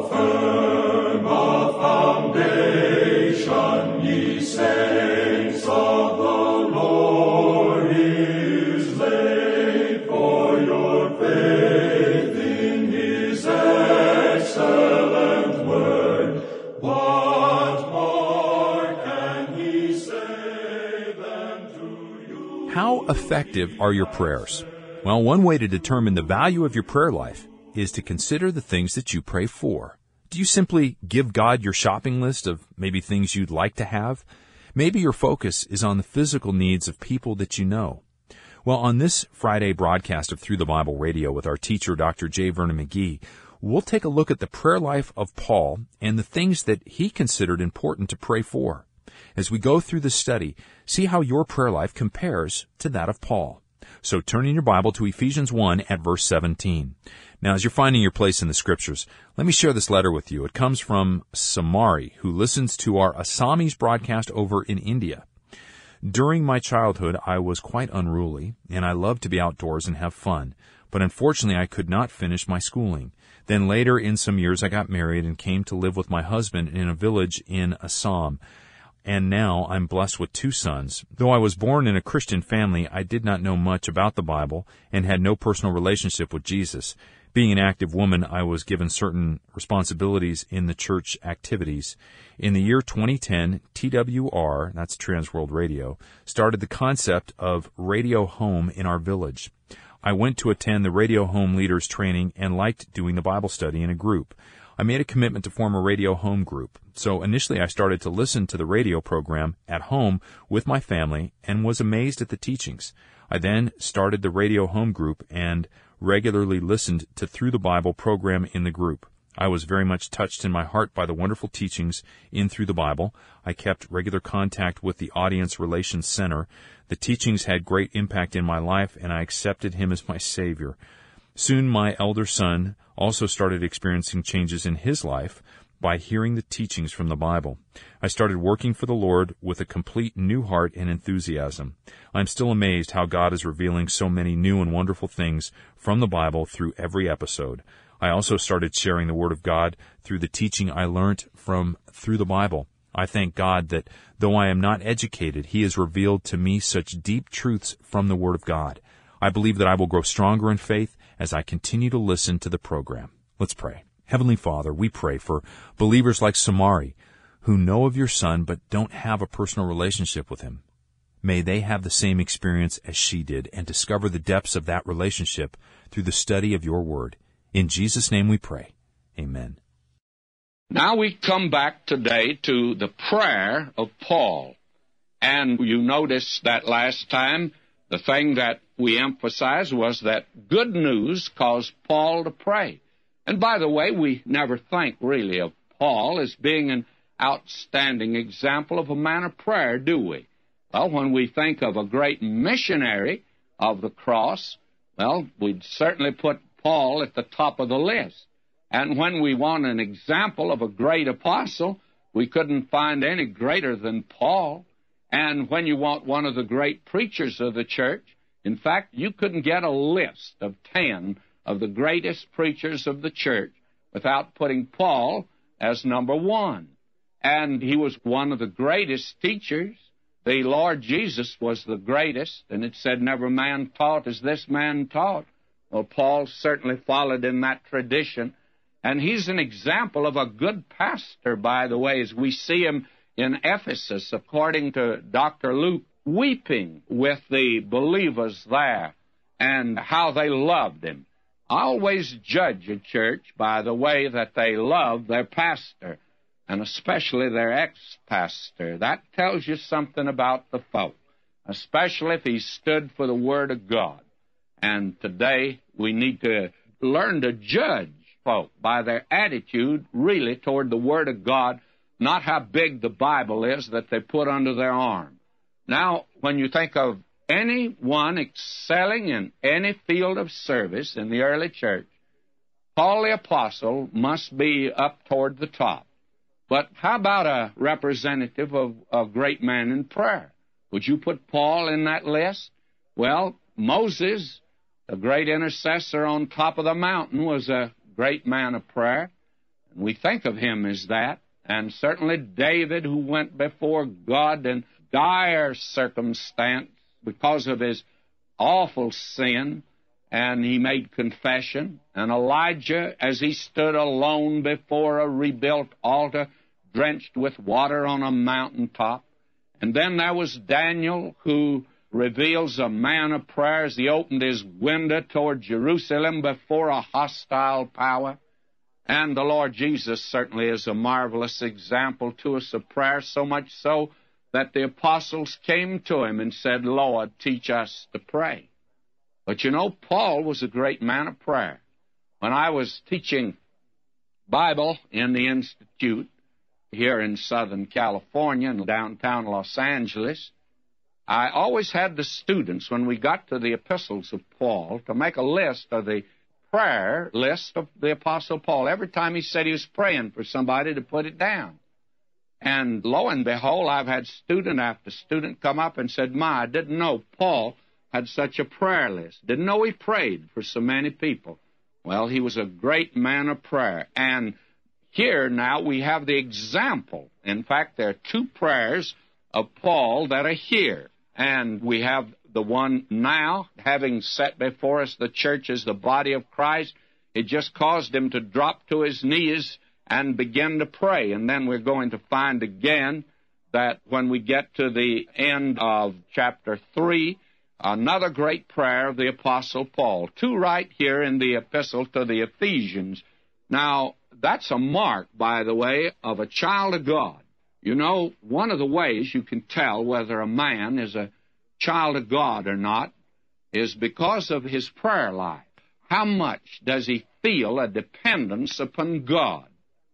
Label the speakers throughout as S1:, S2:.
S1: firm a foundation, ye saints of the Lord, is laid, for your faith in his excellent word. What more can he say than to you?
S2: How effective are your prayers? Well, one way to determine the value of your prayer life is to consider the things that you pray for. Do you simply give God your shopping list of maybe things you'd like to have? Maybe your focus is on the physical needs of people that you know. Well, on this Friday broadcast of Through the Bible Radio with our teacher, Dr. J. Vernon McGee, we'll take a look at the prayer life of Paul and the things that he considered important to pray for. As we go through the study, see how your prayer life compares to that of Paul. So turn in your Bible to Ephesians 1 at verse 17. Now, as you're finding your place in the Scriptures, let me share this letter with you. It comes from Samari, who listens to our Assamese broadcast over in India. During my childhood, I was quite unruly, and I loved to be outdoors and have fun. But unfortunately, I could not finish my schooling. Then later in some years, I got married and came to live with my husband in a village in Assam. And now I'm blessed with 2 sons. Though I was born in a Christian family, I did not know much about the Bible and had no personal relationship with Jesus. Being an active woman, I was given certain responsibilities in the church activities. In the year 2010, TWR, that's Transworld Radio, started the concept of Radio Home in our village. I went to attend the Radio Home Leaders Training and liked doing the Bible study in a group. I made a commitment to form a Radio Home group. So initially I started to listen to the radio program at home with my family and was amazed at the teachings. I then started the Radio Home group and regularly listened to Through the Bible program in the group. I was very much touched in my heart by the wonderful teachings in Through the Bible. I kept regular contact with the Audience Relations Center. The teachings had great impact in my life, and I accepted him as my Savior. Soon my elder son also started experiencing changes in his life by hearing the teachings from the Bible. I started working for the Lord with a complete new heart and enthusiasm. I'm still amazed how God is revealing so many new and wonderful things from the Bible through every episode. I also started sharing the Word of God through the teaching I learned from Through the Bible. I thank God that though I am not educated, He has revealed to me such deep truths from the Word of God. I believe that I will grow stronger in faith as I continue to listen to the program. Let's pray. Heavenly Father, we pray for believers like Samari who know of your Son but don't have a personal relationship with Him. May they have the same experience as she did and discover the depths of that relationship through the study of your Word. In Jesus' name we pray. Amen.
S3: Now we come back today to the prayer of Paul. And you notice that last time the thing that we emphasized was that good news caused Paul to pray. And by the way, we never think really of Paul as being an outstanding example of a man of prayer, do we? Well, when we think of a great missionary of the cross, well, we'd certainly put Paul at the top of the list. And when we want an example of a great apostle, we couldn't find any greater than Paul. And when you want one of the great preachers of the church, in fact, you couldn't get a list of 10 of the greatest preachers of the church without putting Paul as number 1. And he was one of the greatest teachers. The Lord Jesus was the greatest, and it said, never man taught as this man taught. Well, Paul certainly followed in that tradition. And he's an example of a good pastor, by the way, as we see him in Ephesus, according to Dr. Luke, weeping with the believers there and how they loved him. I always judge a church by the way that they love their pastor, and especially their ex-pastor. That tells you something about the folk, especially if he stood for the Word of God. And today we need to learn to judge folk by their attitude really toward the Word of God, not how big the Bible is that they put under their arm. Now, when you think of anyone excelling in any field of service in the early church, Paul the Apostle must be up toward the top. But how about a representative of a great man in prayer? Would you put Paul in that list? Well, Moses, the great intercessor on top of the mountain, was a great man of prayer. And we think of him as that. And certainly David, who went before God in dire circumstance because of his awful sin, and he made confession. And Elijah, as he stood alone before a rebuilt altar, drenched with water on a mountaintop. And then there was Daniel, who reveals a man of prayer as he opened his window toward Jerusalem before a hostile power. And the Lord Jesus certainly is a marvelous example to us of prayer, so much so that the apostles came to him and said, Lord, teach us to pray. But you know, Paul was a great man of prayer. When I was teaching Bible in the Institute here in Southern California and downtown Los Angeles, I always had the students, when we got to the epistles of Paul, to make a list of the prayer list of the Apostle Paul. Every time he said he was praying for somebody, to put it down. And lo and behold, I've had student after student come up and said, I didn't know Paul had such a prayer list. Didn't know he prayed for so many people. Well, he was a great man of prayer. And here now we have the example. In fact, there are two prayers of Paul that are here. And we have the one now, having set before us the church as the body of Christ. It just caused him to drop to his knees and begin to pray. And then we're going to find again that when we get to the end of chapter 3, another great prayer of the Apostle Paul. Two right here in the epistle to the Ephesians. Now, that's a mark, by the way, of a child of God. You know, one of the ways you can tell whether a man is a child of God or not is because of his prayer life. How much does he feel a dependence upon God?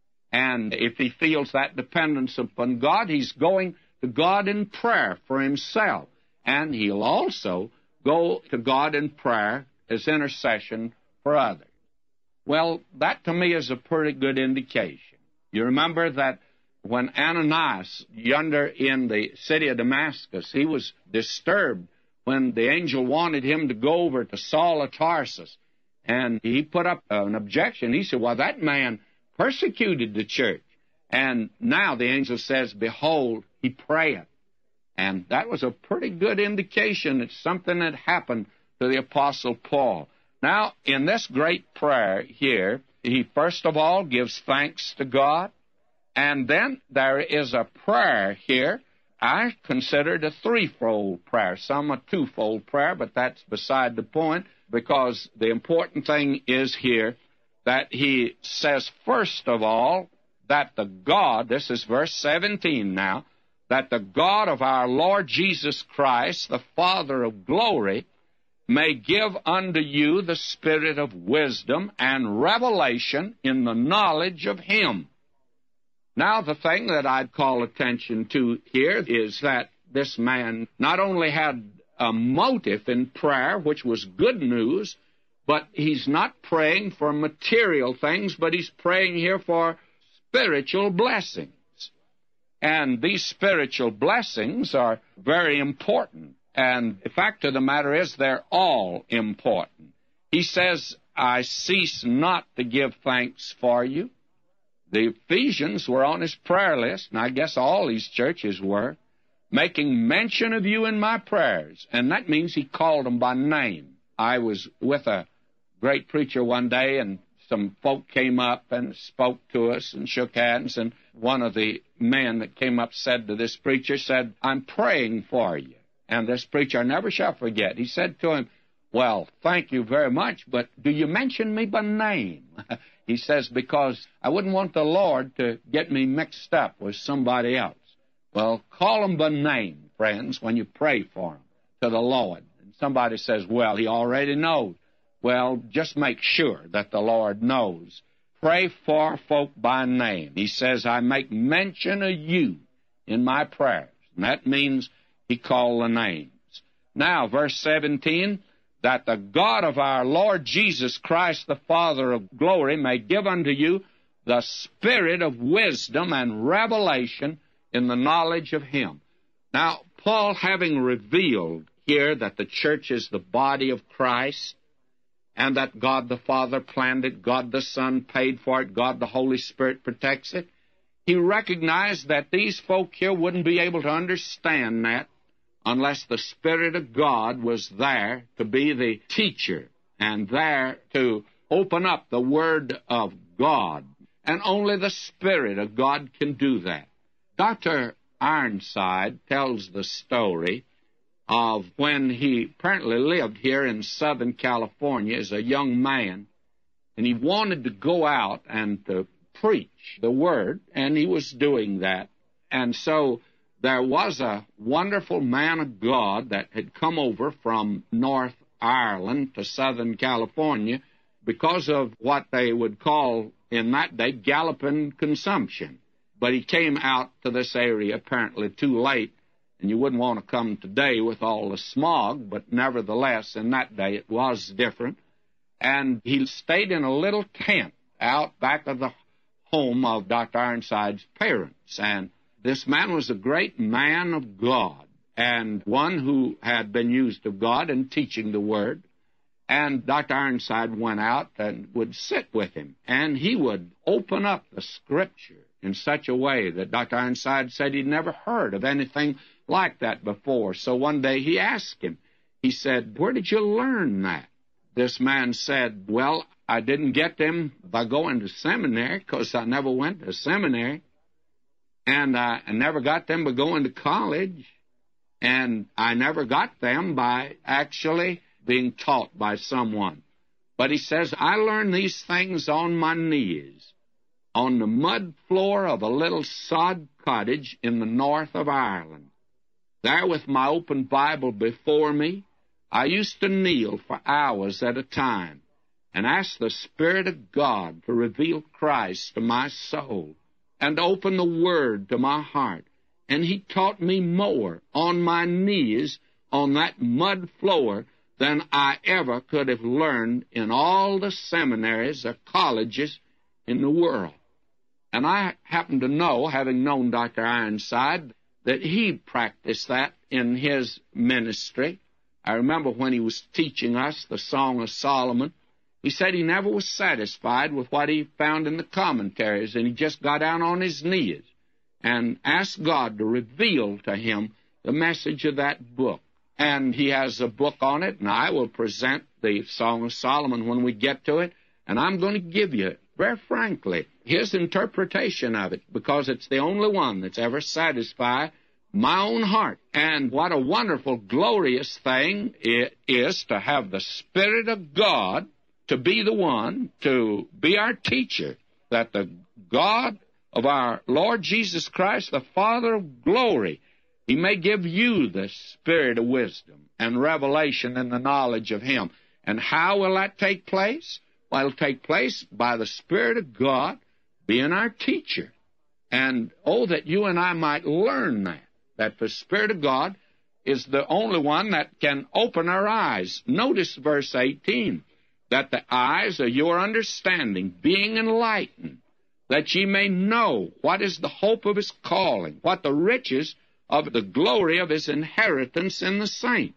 S3: And if he feels that dependence upon God, he's going to God in prayer for himself. And he'll also go to God in prayer as intercession for others. Well, that to me is a pretty good indication. You remember that when Ananias, yonder in the city of Damascus, he was disturbed when the angel wanted him to go over to Saul of Tarsus. And he put up an objection. He said, well, that man persecuted the church. And now the angel says, behold, he prayeth. And that was a pretty good indication it's something that happened to the Apostle Paul. Now, in this great prayer here, he first of all gives thanks to God. And then there is a prayer here. I consider it a threefold prayer, some a twofold prayer, but that's beside the point, because the important thing is here that he says, first of all, that the God, this is verse 17 now, that the God of our Lord Jesus Christ, the Father of glory, may give unto you the spirit of wisdom and revelation in the knowledge of him. Now, the thing that I'd call attention to here is that this man not only had a motive in prayer, which was good news, but he's not praying for material things, but he's praying here for spiritual blessings. And these spiritual blessings are very important. And the fact of the matter is they're all important. He says, I cease not to give thanks for you. The Ephesians were on his prayer list, and I guess all these churches were, making mention of you in my prayers. And that means he called them by name. I was with a great preacher one day, and some folk came up and spoke to us and shook hands, and one of the men that came up said to this preacher, said, I'm praying for you. And this preacher, I never shall forget, he said to him, well, thank you very much, but do you mention me by name? He says, because I wouldn't want the Lord to get me mixed up with somebody else. Well, call them by name, friends, when you pray for them to the Lord. And somebody says, well, he already knows. Well, just make sure that the Lord knows. Pray for folk by name. He says, I make mention of you in my prayers. And that means he called the names. Now, verse 17, that the God of our Lord Jesus Christ, the Father of glory, may give unto you the spirit of wisdom and revelation in the knowledge of him. Now, Paul, having revealed here that the church is the body of Christ, and that God the Father planned it, God the Son paid for it, God the Holy Spirit protects it. He recognized that these folk here wouldn't be able to understand that unless the Spirit of God was there to be the teacher and there to open up the Word of God. And only the Spirit of God can do that. Dr. Ironside tells the story of when he apparently lived here in Southern California as a young man, and he wanted to go out and to preach the Word, and he was doing that. And so there was a wonderful man of God that had come over from North Ireland to Southern California because of what they would call in that day galloping consumption. But he came out to this area apparently too late, and you wouldn't want to come today with all the smog, but nevertheless, in that day it was different. And he stayed in a little tent out back of the home of Dr. Ironside's parents. And this man was a great man of God, and one who had been used of God in teaching the Word. And Dr. Ironside went out and would sit with him, and he would open up the Scripture in such a way that Dr. Ironside said he'd never heard of anything like that before. So one day he asked him, he said, "Where did you learn that?" This man said, "Well, I didn't get them by going to seminary, because I never went to seminary. And I never got them by going to college. And I never got them by actually being taught by someone. But," he says, "I learned these things on my knees, on the mud floor of a little sod cottage in the north of Ireland. There with my open Bible before me, I used to kneel for hours at a time and ask the Spirit of God to reveal Christ to my soul and open the Word to my heart. And He taught me more on my knees on that mud floor than I ever could have learned in all the seminaries or colleges in the world." And I happen to know, having known Dr. Ironside, that he practiced that in his ministry. I remember when he was teaching us the Song of Solomon, he said he never was satisfied with what he found in the commentaries, and he just got down on his knees and asked God to reveal to him the message of that book. And he has a book on it, and I will present the Song of Solomon when we get to it, and I'm going to give you, very frankly, his interpretation of it, because it's the only one that's ever satisfied my own heart. And what a wonderful, glorious thing it is to have the Spirit of God to be the one to be our teacher, that the God of our Lord Jesus Christ, the Father of glory, He may give you the spirit of wisdom and revelation and the knowledge of Him. And how will that take place? Well, it'll take place by the Spirit of God being our teacher. And, oh, that you and I might learn that the Spirit of God is the only one that can open our eyes. Notice verse 18, that the eyes of your understanding being enlightened, that ye may know what is the hope of His calling, what the riches of the glory of His inheritance in the saints.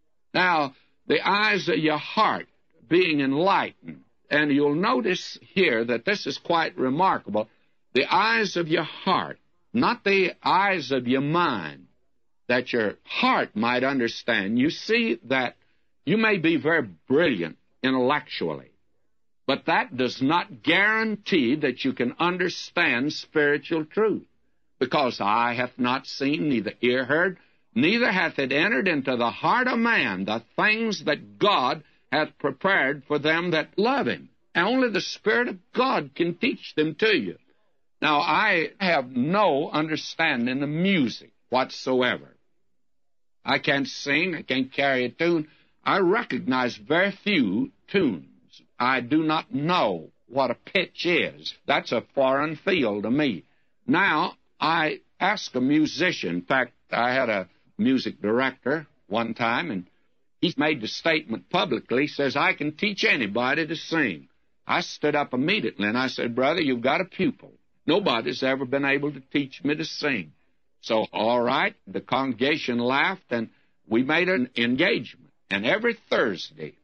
S3: Now, the eyes of your heart being enlightened, and you'll notice here that this is quite remarkable, the eyes of your heart, not the eyes of your mind, that your heart might understand. You see that you may be very brilliant intellectually, but that does not guarantee that you can understand spiritual truth, because eye hath not seen, neither ear heard, neither hath it entered into the heart of man the things that God hath prepared for them that love Him. And only the Spirit of God can teach them to you. Now, I have no understanding of music whatsoever. I can't sing, I can't carry a tune. I recognize very few tunes. I do not know what a pitch is. That's a foreign field to me. Now, I asked a musician, in fact, I had a music director one time, and he made the statement publicly. He says, "I can teach anybody to sing." I stood up immediately, and I said, "Brother, you've got a pupil. Nobody's ever been able to teach me to sing." So, all right, the congregation laughed, and we made an engagement. And every Thursday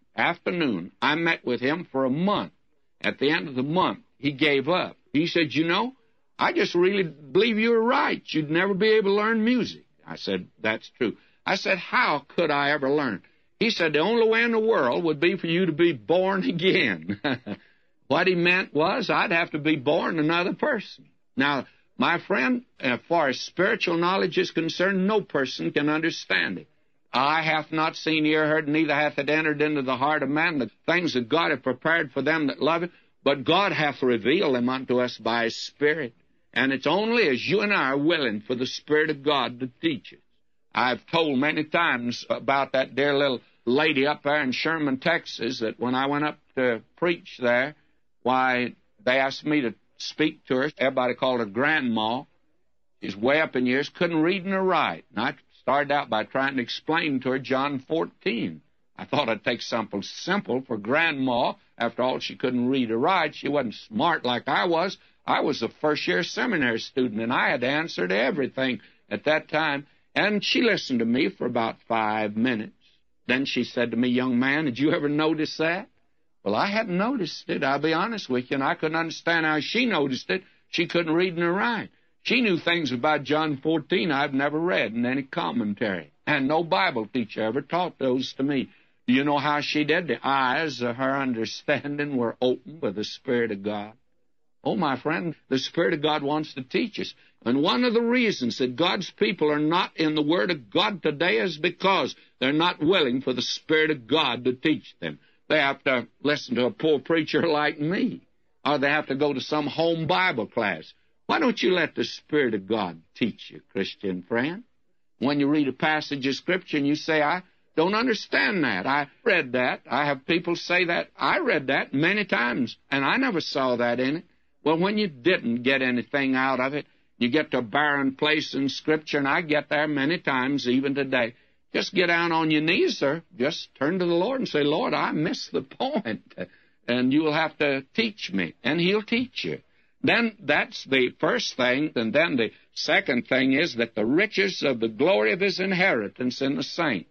S3: afternoon. I met with him for a month. At the end of the month, he gave up. He said, you know, I just really believe you were right. You'd never be able to learn music. I said, that's true. I said, how could I ever learn? He said, the only way in the world would be for you to be born again. What he meant was I'd have to be born another person. Now, my friend, as far as spiritual knowledge is concerned, no person can understand it. Eye hath not seen, ear heard, neither hath it entered into the heart of man the things that God hath prepared for them that love him. But God hath revealed them unto us by his Spirit. And it's only as you and I are willing for the Spirit of God to teach us. I've told many times about that dear little lady up there in Sherman, Texas, that when I went up to preach there, why, they asked me to speak to her. Everybody called her Grandma. She's way up in years, couldn't read nor write. And I started out by trying to explain to her John 14. I thought I'd take something simple for Grandma. After all, she couldn't read or write. She wasn't smart like I was. I was a first-year seminary student, and I had to answer to everything at that time. And she listened to me for about 5 minutes. Then she said to me, young man, did you ever notice that? Well, I hadn't noticed it, I'll be honest with you, and I couldn't understand how she noticed it. She couldn't read nor write. She knew things about John 14 I've never read in any commentary, and no Bible teacher ever taught those to me. Do you know how she did? The eyes of her understanding were opened by the Spirit of God. Oh, my friend, the Spirit of God wants to teach us. And one of the reasons that God's people are not in the Word of God today is because they're not willing for the Spirit of God to teach them. They have to listen to a poor preacher like me, or they have to go to some home Bible class. Why don't you let the Spirit of God teach you, Christian friend? When you read a passage of Scripture and you say, I don't understand that. I read that. I have people say that. I read that many times, and I never saw that in it. Well, when you didn't get anything out of it, you get to a barren place in Scripture, and I get there many times, even today. Just get down on your knees, sir. Just turn to the Lord and say, Lord, I missed the point, and you will have to teach me, and he'll teach you. Then that's the first thing, and then the second thing is that the riches of the glory of his inheritance in the saints.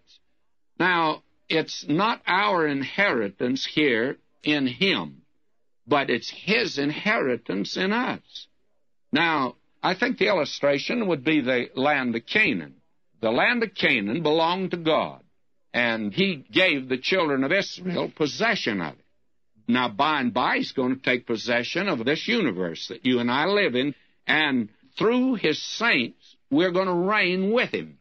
S3: Now, it's not our inheritance here in him, but it's his inheritance in us. Now, I think the illustration would be the land of Canaan. The land of Canaan belonged to God, and he gave the children of Israel possession of it. Now, by and by, he's going to take possession of this universe that you and I live in, and through his saints, we're going to reign with him.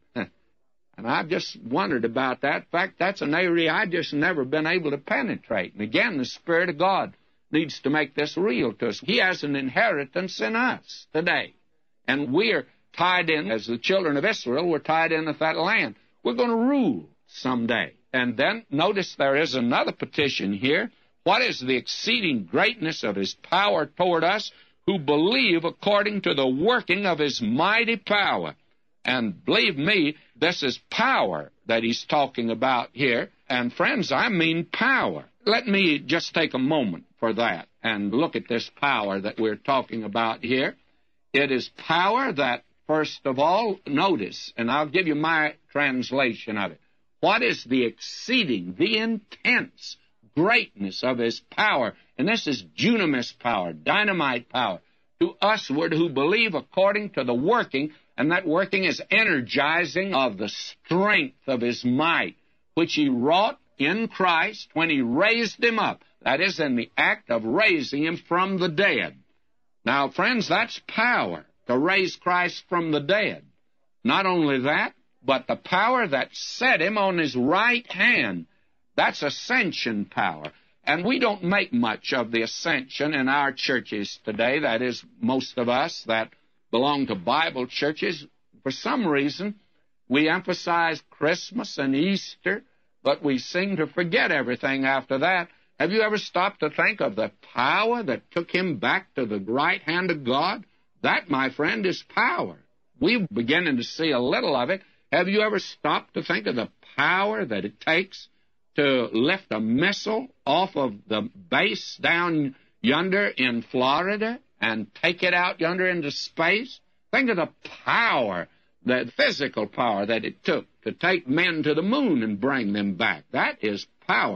S3: And I've just wondered about that. In fact, that's an area I've just never been able to penetrate. And again, the Spirit of God needs to make this real to us. He has an inheritance in us today, and we're tied in, as the children of Israel, we're tied in with that land. We're going to rule someday. And then notice there is another petition here. What is the exceeding greatness of his power toward us who believe according to the working of his mighty power? And believe me, this is power that he's talking about here. And friends, I mean power. Let me just take a moment for that and look at this power that we're talking about here. It is power that, first of all, notice, and I'll give you my translation of it. What is the exceeding, the intense greatness of his power? And this is dunamis power, dynamite power, to usward who believe according to the working, and that working is energizing of the strength of his might, which he wrought in Christ when he raised him up. That is, in the act of raising him from the dead. Now, friends, that's power, to raise Christ from the dead. Not only that, but the power that set him on his right hand. That's ascension power. And we don't make much of the ascension in our churches today. That is, most of us that belong to Bible churches. For some reason, we emphasize Christmas and Easter, but we seem to forget everything after that. Have you ever stopped to think of the power that took him back to the right hand of God? That, my friend, is power. We're beginning to see a little of it. Have you ever stopped to think of the power that it takes to lift a missile off of the base down yonder in Florida and take it out yonder into space? Think of the power, the physical power that it took to take men to the moon and bring them back. That is power.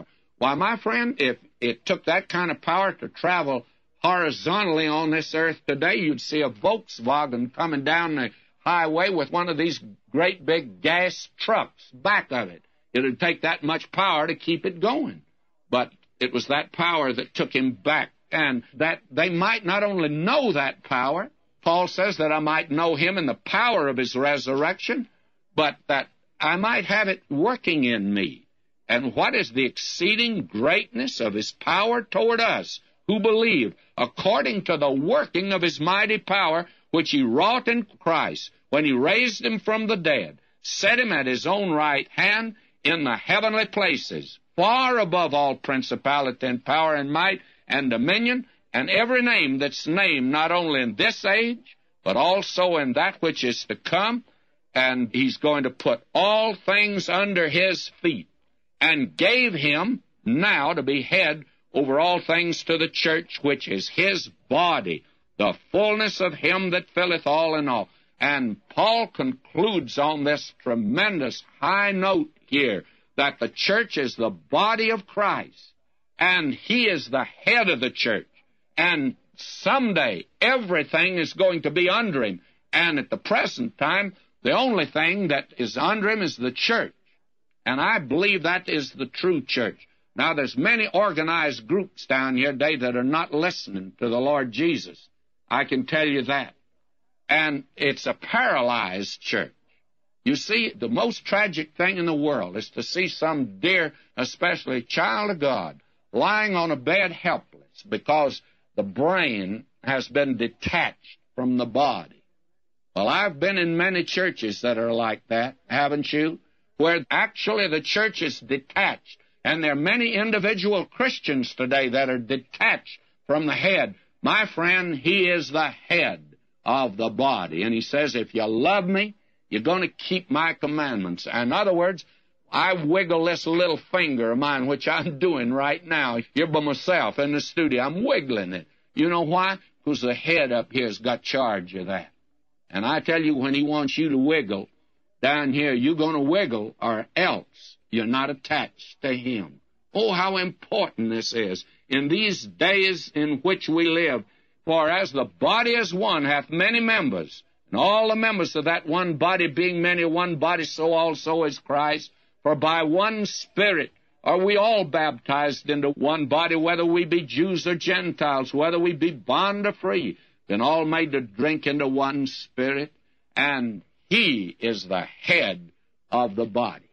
S3: Why, my friend, if it took that kind of power to travel horizontally on this earth today, you'd see a Volkswagen coming down the highway with one of these great big gas trucks back of it. It would take that much power to keep it going. But it was that power that took him back, and that they might not only know that power, Paul says that I might know him in the power of his resurrection, but that I might have it working in me. And what is the exceeding greatness of his power toward us who believe, according to the working of his mighty power, which he wrought in Christ, when he raised him from the dead, set him at his own right hand in the heavenly places, far above all principality and power and might and dominion, and every name that's named not only in this age, but also in that which is to come. And he's going to put all things under his feet, and gave him now to be head over all things to the church, which is his body, the fullness of him that filleth all in all. And Paul concludes on this tremendous high note here, that the church is the body of Christ, and he is the head of the church. And someday everything is going to be under him. And at the present time, the only thing that is under him is the church. And I believe that is the true church. Now, there's many organized groups down here today that are not listening to the Lord Jesus. I can tell you that. And it's a paralyzed church. You see, the most tragic thing in the world is to see some dear, especially child of God, lying on a bed helpless because the brain has been detached from the body. Well, I've been in many churches that are like that, haven't you? Where actually the church is detached. And there are many individual Christians today that are detached from the head. My friend, he is the head of the body. And he says, if you love me, you're going to keep my commandments. In other words, I wiggle this little finger of mine, which I'm doing right now. Here by myself in the studio, I'm wiggling it. You know why? Because the head up here has got charge of that. And I tell you, when he wants you to wiggle down here, you're going to wiggle, or else you're not attached to him. Oh, how important this is in these days in which we live. For as the body is one, hath many members, and all the members of that one body being many, one body, so also is Christ. For by one Spirit are we all baptized into one body, whether we be Jews or Gentiles, whether we be bond or free, then all made to drink into one Spirit, and he is the head of the body.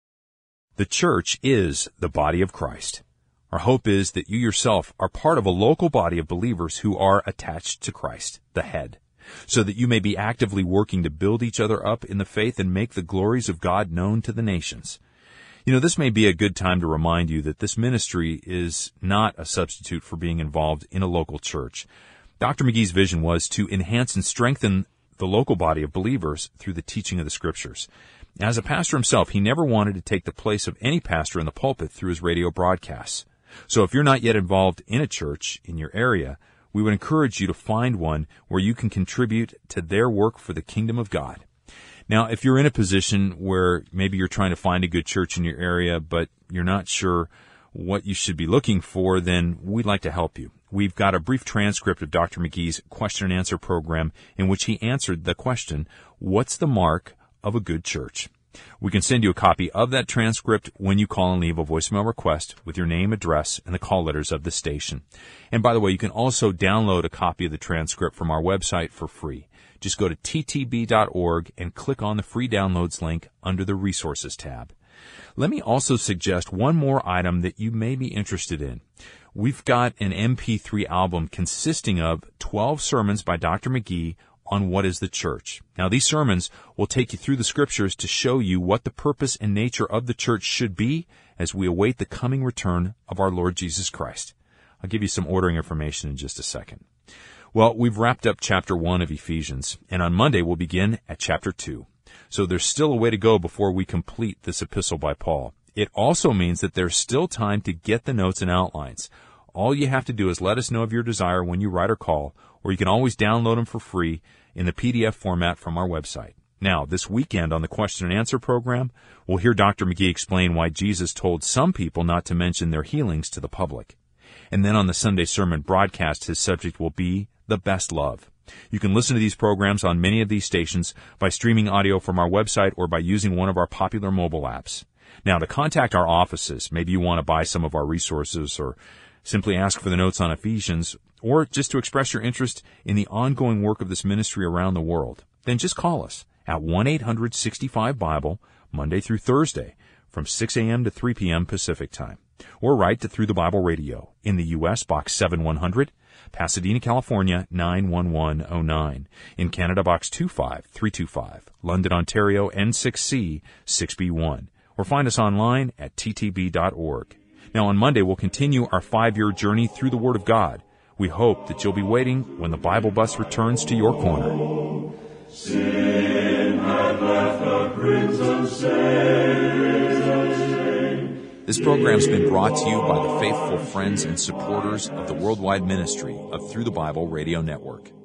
S2: The church is the body of Christ. Our hope is that you yourself are part of a local body of believers who are attached to Christ, the head, so that you may be actively working to build each other up in the faith and make the glories of God known to the nations. You know, this may be a good time to remind you that this ministry is not a substitute for being involved in a local church. Dr. McGee's vision was to enhance and strengthen the local body of believers through the teaching of the Scriptures. As a pastor himself, he never wanted to take the place of any pastor in the pulpit through his radio broadcasts. So if you're not yet involved in a church in your area, we would encourage you to find one where you can contribute to their work for the kingdom of God. Now, if you're in a position where maybe you're trying to find a good church in your area, but you're not sure what you should be looking for, then we'd like to help you. We've got a brief transcript of Dr. McGee's question and answer program in which he answered the question, what's the mark of a good church? We can send you a copy of that transcript when you call and leave a voicemail request with your name, address, and the call letters of the station. And by the way, you can also download a copy of the transcript from our website for free. Just go to ttb.org and click on the free downloads link under the Resources tab. Let me also suggest one more item that you may be interested in. We've got an MP3 album consisting of 12 sermons by Dr. McGee on what is the church. Now, these sermons will take you through the Scriptures to show you what the purpose and nature of the church should be as we await the coming return of our Lord Jesus Christ. I'll give you some ordering information in just a second. Well, we've wrapped up chapter 1 of Ephesians, and on Monday we'll begin at chapter 2. So there's still a way to go before we complete this epistle by Paul. It also means that there's still time to get the notes and outlines. All you have to do is let us know of your desire when you write or call, or you can always download them for free in the PDF format from our website. Now, this weekend on the Question and Answer program, we'll hear Dr. McGee explain why Jesus told some people not to mention their healings to the public. And then on the Sunday sermon broadcast, his subject will be the best love. You can listen to these programs on many of these stations by streaming audio from our website or by using one of our popular mobile apps. Now, to contact our offices, maybe you want to buy some of our resources or simply ask for the notes on Ephesians, or just to express your interest in the ongoing work of this ministry around the world, then just call us at 1-800-65-BIBLE, Monday through Thursday, from 6 a.m. to 3 p.m. Pacific Time. Or write to Through the Bible Radio, in the U.S., Box 7100, Pasadena, California, 91109. In Canada, Box 25325, London, Ontario, N6C 6B1. Or find us online at ttb.org. Now on Monday, we'll continue our 5-year journey through the Word of God. We hope that you'll be waiting when the Bible bus returns to your corner.
S1: Sin had left a crimson stain.
S2: This program's been brought to you by the faithful friends and supporters of the worldwide ministry of Through the Bible Radio Network.